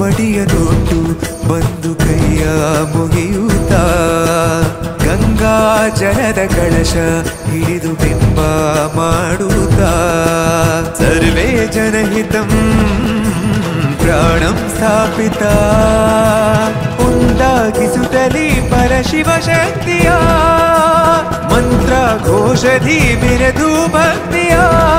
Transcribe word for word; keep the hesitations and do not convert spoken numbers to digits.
ಮಡಿಯನೊಟ್ಟು ಬಂದು ಕೈಯ ಮುಗಿಯುತ್ತಾ ಗಂಗಾ ಜಲದ ಕಳಶ ಹಿಡಿದು ಬಿಂಬ ಮಾಡುತ್ತಾ ಸರ್ವೇ ಜನಹಿತಂ ಪ್ರಾಣಂ ಸ್ಥಾಪಿತ ಉಂದಾಗಿಸುತ್ತಲೀ ಪರಶಿವ ಶಕ್ತಿಯ ಮಂತ್ರ ಘೋಷಧಿ ಬಿರದು ಭಕ್ತಿಯ